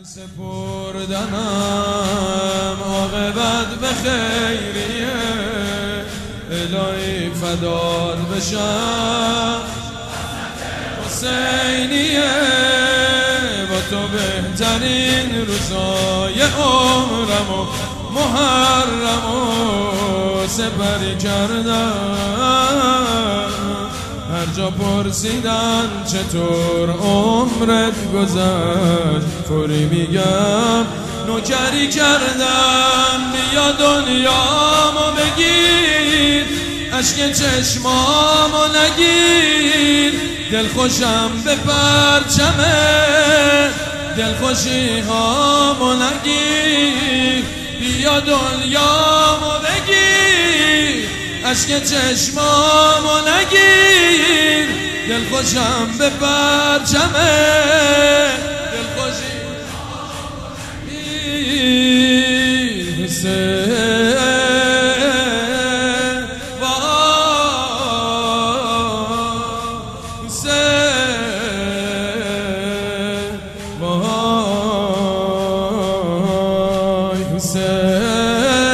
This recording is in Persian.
سپردنم عاقبت به خیریه، الهی فدات بشم حسینیه. با تو بهترین روزای عمرمو محرمو سپری کردم. هر جا پرسیدن چطور عمرت گذشت، فوری میگم نوکری کردم. بیا دنیامو بگیر، اشک چشمامو نگیر، دلخوشم به پرچمه، دلخوشی هامو نگیر. بیا دنیامو بگیر، اشک چشمامو نگیر، دلخوشم به پرچمه، دلخوشی حسین وای حسین